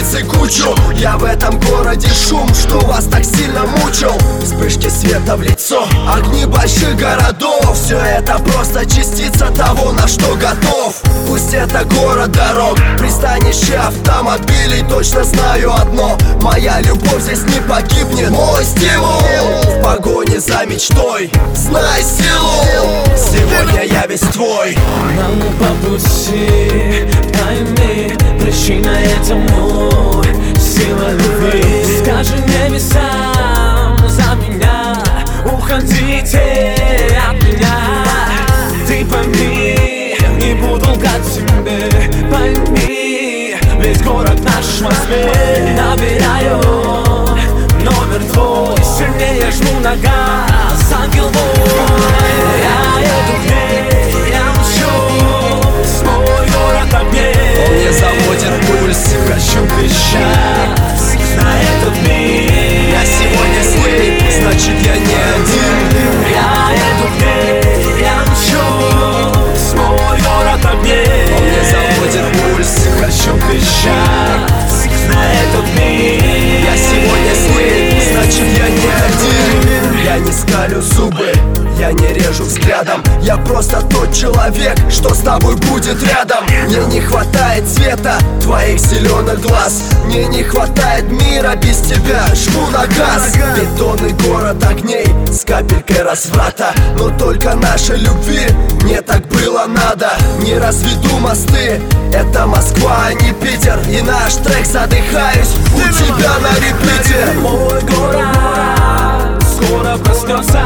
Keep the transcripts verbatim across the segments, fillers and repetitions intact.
и кучу. Я в этом городе шум, что вас так сильно мучил. Вспышки света в лицо, огни больших городов. Все это просто частица того, на что готов. Пусть это город дорог, пристанище автомобилей. Точно знаю одно, моя любовь здесь не погибнет. Мой стимул в погоне за мечтой, знай силу, сегодня я весь твой. Нам не по пути, пойми, причина этому сила любви. Скажи небесам за меня, уходите от меня. Ты пойми, не буду лгать тебе, пойми, весь город наш в Москве. Набираю номер твой, сильнее жму на газ, ангел мой. Я еду к ней, я мчу, свой город объект. Он мне заводит пульс, Хочу кричать на этот мир. я сегодня с ней, значит я не один. Я еду к ней, я мчу, свой город объект. Он мне заводит пульс, Хочу кричать на этот мир. я сегодня с ней, значит я не один. Я не скалю зубы, я не режу взглядом. Я просто тот человек, что с тобой будет рядом. Мне не хватает цвета твоих зеленых глаз, мне не хватает мира без тебя. Жму на газ, бетонный город огней с капелькой разврата. Но только нашей любви мне так было надо. Не разведу мосты, это Москва, а не Питер. И наш трек задыхаюсь у тебя на репите. Мой город скоро проснется,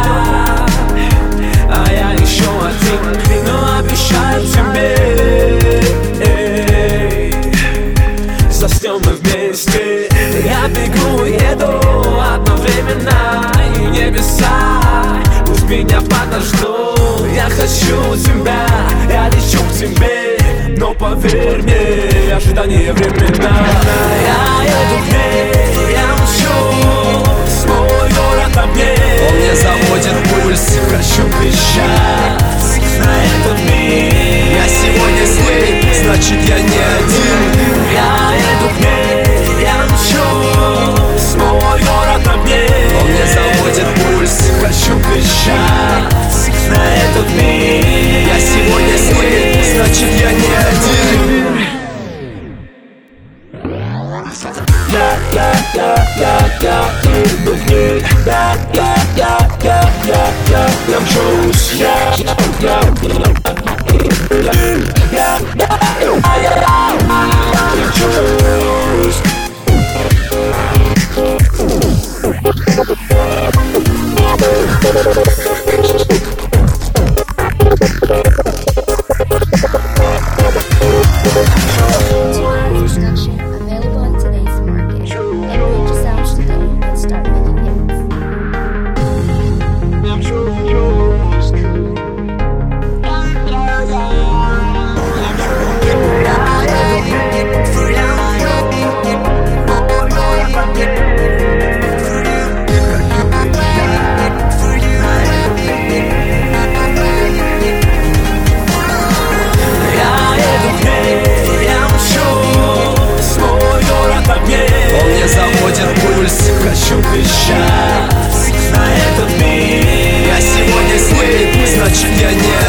а я еще один, но обещаю тебе, заснем мы вместе. Я бегу и еду одновременно, и небеса пусть меня подождут. Я хочу тебя, я лечу к тебе, но поверь мне, ожидание временно. Я еду к ней, я мчу, свой город объект. Он мне заводит пульс, Хочу кричать на этот мир. я сегодня с ней, значит я не один. Я еду к ней, я мчу, свой город объект. Он мне заводит пульс, Хочу кричать на этот мир. я сегодня с ней, значит я не один. Я, я, я, я, я иду к ней. Я, я, я, я, я, я, я мчусь. Я, я, я, я, я, я мчусь. Available in today's market. And purchase out today and start making hits. Он мне заводит пульс, Хочу кричать на этот мир. я сегодня с ней, значит я не